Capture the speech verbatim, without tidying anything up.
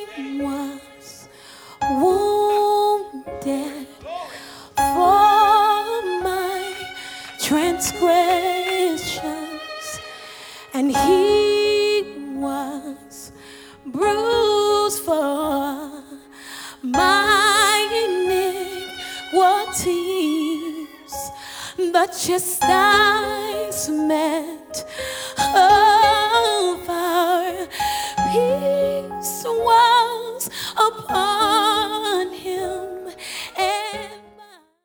was wounded for my transgressions, and he was bruised for my iniquities. The chastisement